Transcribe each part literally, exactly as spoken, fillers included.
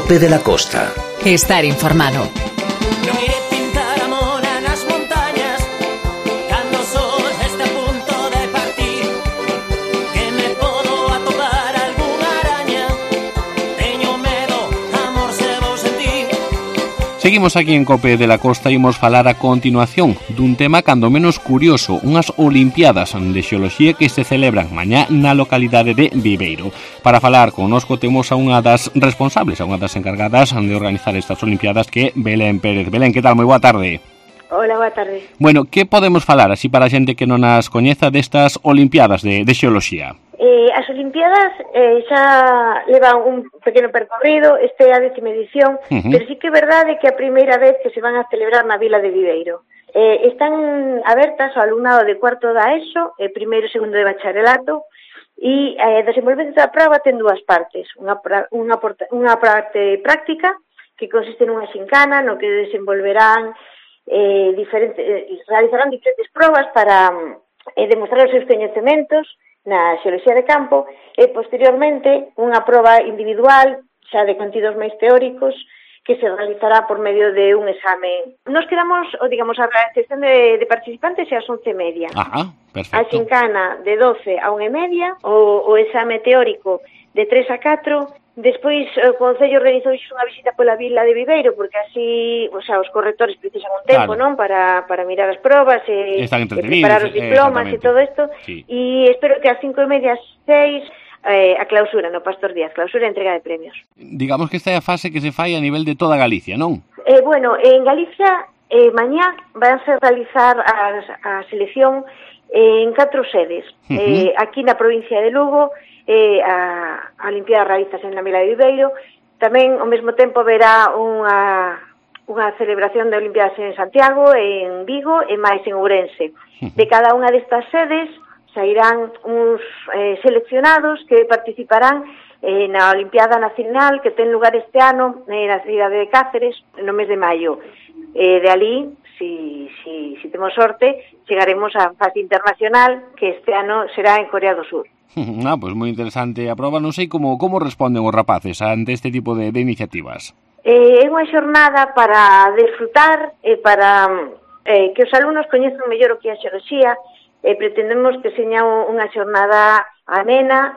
Cope de la Costa. Estar informado. Seguimos aquí en Cope de la Costa e imos falar a continuación dun tema cando menos curioso, unhas Olimpiadas de Xeoloxía que se celebran mañá na localidade de Viveiro. Para falar connosco temos a unha das responsables, a unha das encargadas de organizar estas Olimpiadas, que é Belén Pérez. Belén, que tal? Moi boa tarde. Hola, boa tarde. Bueno, que podemos falar, así para a xente que non as coñeza, destas Olimpiadas de, de Xeoloxía? Eh, as Olimpiadas eh, xa levan un pequeno percorrido, este é a décima edición, uh-huh. pero sí que é verdade que é a primeira vez que se van a celebrar na vila de Viveiro. Eh, están abertas ao alumnado de cuarto da ESO, eh, primeiro e segundo de bacharelato, e eh, desenvolvemento da prova ten dúas partes. Unha, unha, unha parte práctica, que consiste nunha xincana, no que desenvolverán eh, diferentes, eh, realizarán diferentes probas para eh, demostrar os seus coñecementos na xeoloxía de campo, e posteriormente unha proba individual xa de contidos máis teóricos que se realizará por medio de un exame. Nos quedamos, o digamos, a recepción de, de participantes é ás once e media. Ajá, perfecto. A xincana de doce a unha e media, o, o exame teórico de tres a catro. Despois o Concello organizou unha visita pola vila de Viveiro, porque así, o sea, os correctores precisan un tempo, claro, non, para, para mirar as probas e, e preparar os diplomas e todo isto. Sí. E espero que ás cinco e media, seis, eh, a clausura no Pastor Díaz, clausura e entrega de premios. Digamos que esta é a fase que se fai a nivel de toda Galicia, non? Eh, bueno, en Galicia, eh, mañá van a realizar a, a selección eh, en catro sedes. Uh-huh. Eh, aquí na provincia de Lugo, eh, a, a Olimpiada realizas en la vila de Viveiro. Tamén, ao mesmo tempo, verá unha, unha celebración de Olimpiadas en Santiago, en Vigo e máis en Ourense. De cada unha destas sedes sairán uns eh, seleccionados que participarán eh, na Olimpiada Nacional que ten lugar este ano eh, na cidade de Cáceres no mes de maio. Eh, de ali, si, si, si temos sorte, chegaremos á fase internacional que este ano será en Corea do Sur. Ah, pois pues moi interesante a proba. Non sei como como responden os rapaces ante este tipo de, de iniciativas. Eh, é unha xornada para desfrutar e para eh, que os alumnos coñezan mellor o que é a xeoloxía. Eh, pretendemos que seña unha xornada amena,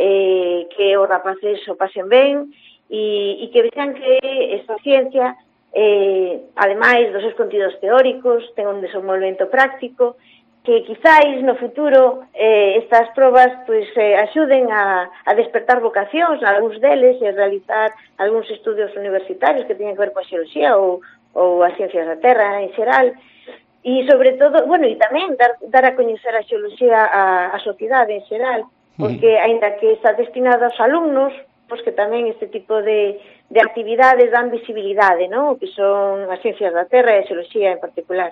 eh, que os rapaces o pasen ben e, e que vexan que esta ciencia, eh, ademais dos seus contidos teóricos, ten un desenvolvemento práctico, que quizáis no futuro eh, estas probas pois, eh, axuden a, a despertar vocacións a algúns deles e realizar algúns estudios universitarios que teñen que ver coa xeoloxía ou, ou as ciencias da terra en xeral. E, sobre todo, bueno, e tamén dar, dar a coñecer a xeoloxía a, a sociedade en xeral, porque, aínda que está destinado aos alumnos, pois que tamén este tipo de, de actividades dan visibilidade, non? O que son as ciencias da terra e a xeoloxía en particular.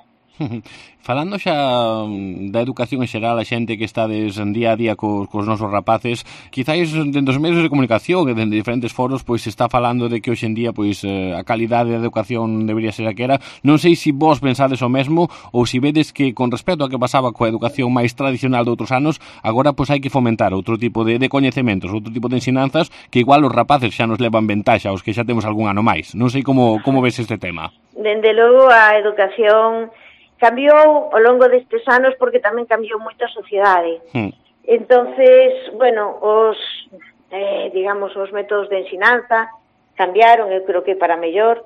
Falando xa da educación en xeral, a xente que estades día a día cos, cos nosos rapaces, quizáis dentro dos medios de comunicación e dentro de diferentes foros pois se está falando de que hoxe en día pois a calidade da educación debería ser a que era. Non sei se vos pensades o mesmo ou se vedes que con respecto a que pasaba coa educación máis tradicional de outros anos, agora pois hai que fomentar outro tipo de, de coñecementos, outro tipo de ensinanzas que igual os rapaces xa nos levan ventaxa aos que xa temos algún ano máis. Non sei como, como ves este tema. Dende logo a educación cambiou ao longo destes anos porque tamén cambiou moito a sociedade. Hmm. Entonces, bueno, os eh, digamos, os métodos de ensinanza cambiaron, eu creo que para mellor,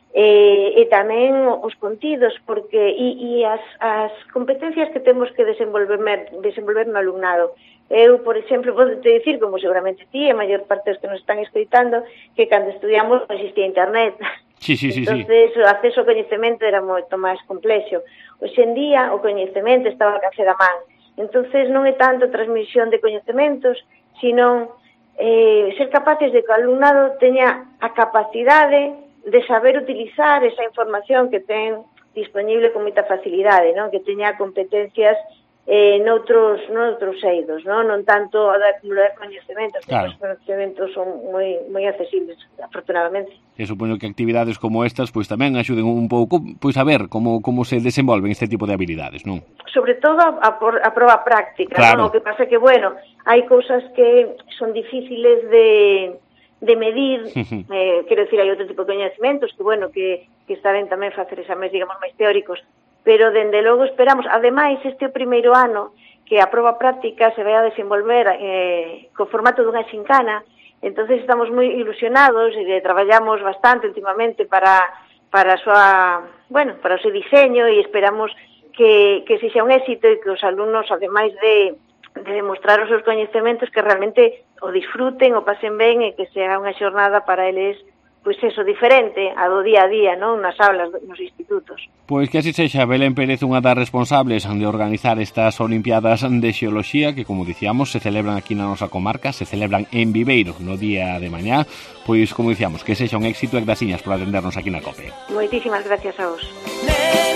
eh, e tamén os contidos, porque e, e as, as competencias que temos que desenvolver, desenvolver no alumnado. Eu, por exemplo, podo te dicir, como seguramente ti, a maior parte dos que nos están escoitando, que cando estudiamos non existía internet. Sí, sí, sí, entonces sí. O acceso ao coñecemento era moito máis complexo. Hoxe en día o coñecemento estaba ao alcance da man. Entonces non é tanto transmisión de coñecementos, sino eh, ser capaces de que o alumnado teña a capacidade de saber utilizar esa información que ten disponible con moita facilidade, non? Que teña competencias eh, noutros, noutros eidos, non? Non tanto a de acumular coñecementos, claro. Os coñecementos son moi, moi accesibles, afortunadamente. E supoño que actividades como estas pois tamén axuden un pouco pois a ver como, como se desenvolven este tipo de habilidades, non? Sobre todo a, a, a proba práctica, claro. Non? O que pasa que, bueno, hai cousas que son difíciles de, de medir, eh, quero dicir, hai outro tipo de coñecementos que, bueno, que, que está ben tamén facer exames, digamos, máis teóricos, pero, dende logo, esperamos, ademais, este o primeiro ano que a proba práctica se vai a desenvolver eh, co formato dunha xincana, entonces estamos moi ilusionados e traballamos bastante últimamente para, para a súa, bueno, para o seu diseño e esperamos que, que sexa un éxito e que os alumnos, ademais de de demostrar os seus coñecementos, que realmente o disfruten, o pasen ben e que sea unha xornada para eles, pois eso, diferente a do día a día, non, nas aulas, nos institutos. Pois que así sexa. Belén Pérez, unha das responsables de organizar estas Olimpiadas de Xeoloxía, que, como dicíamos, se celebran aquí na nosa comarca, se celebran en Viveiro no día de mañá, pois, como dicíamos, que sexa un éxito e graciñas por atendernos aquí na COPE. Moitísimas gracias a vos.